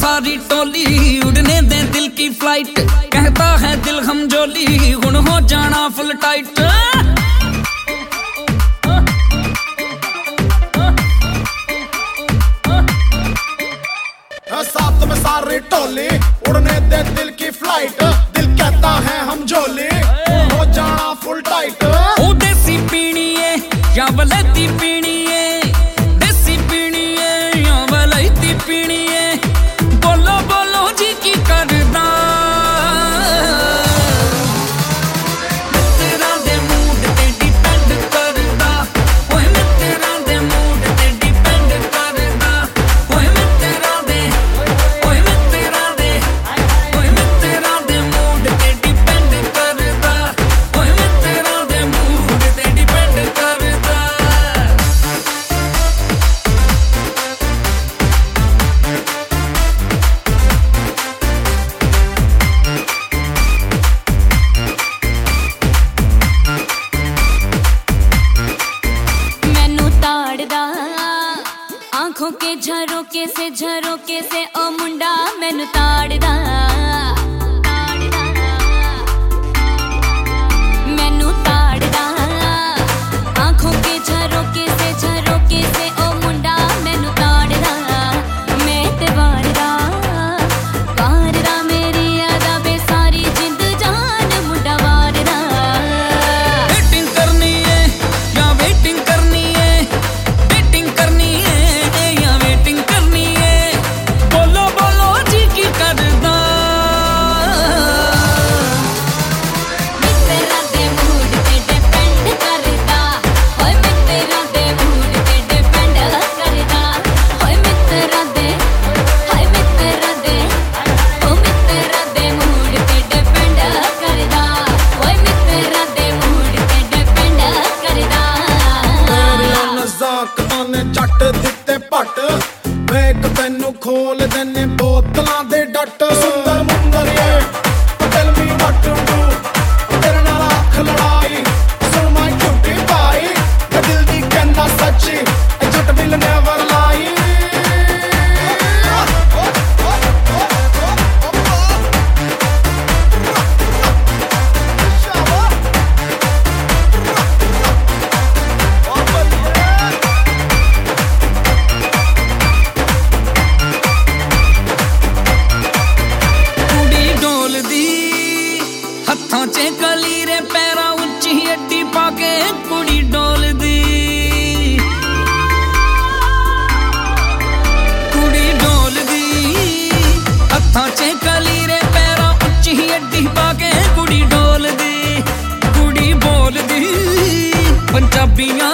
सारी टोली उड़ने दे दिल की फ्लाइट, कहता है दिल हम जोली गुण हो जाना फुल टाइट। साथ में सारी टोली उड़ने दे दिल की फ्लाइट, दिल कहता है हम जोली हो जाना फुल टाइट। ओ देसी पीनी है या वलैती पीनी है, देसी पीनी है या वलैती पीनी है, बोलो बोलो जी की करदा। तेरा दे मूड ते डिपेंड करदा, ओए मैं तेरा दे मूड ते डिपेंड करदा, ओए मैं तेरा दे, ओए मैं तेरा दे, ओए मैं तेरा दे मूड ते डिपेंड करदा, ओए मैं तेरा दे मूड ते डिपेंड करदा। मैनू ताड़दा आंखों के झरोके से ओ मुंडा मैनू ताड़दा, मैनू ताड़दा आंखों के झरोके से ओ मुंडा मैनू ताड़दा। मैं ते वारदा मेरी यादा बे सारी जिंद जान मुंडा वारदा। वेटिंग करनी है या वेटिंग करनी है, वेटिंग करनी है या वेटिंग करनी है, बोलो बोलो जी की करदा। मैं तेरा दे मूड ते डिपेंड करदा, ओए मैं तेरा दे मूड ते डिपेंड करदा, ओए मैं तेरा दे, हाय मैं तेरा दे, ओ मैं तेरा दे मूड ते डिपेंड करदा, ओए मैं तेरा दे मूड ते डिपेंड करदा। तेरियां नज़ाकतां ने जट दिते पट, वेख तैनू खोल देने बोतलां दे डट। सुंदर मुंदरिए tell me what to do, तेरे नाल अख लड़ाई सुन माय क्यूटी पाई, ते दिल दी कहना सच्ची ए जट विल नेवर लाई। कुड़ी डोलदी हत्थां च कलीरे, पैरां उच्ची अड्डी पाके कुड़ी डोलदी, कुड़ी डोलदी हत्थां च कलीरे, पैरां उच्ची अड्डी पाके कुड़ी डोलदी, कुड़ी बोलदी पंजाबियां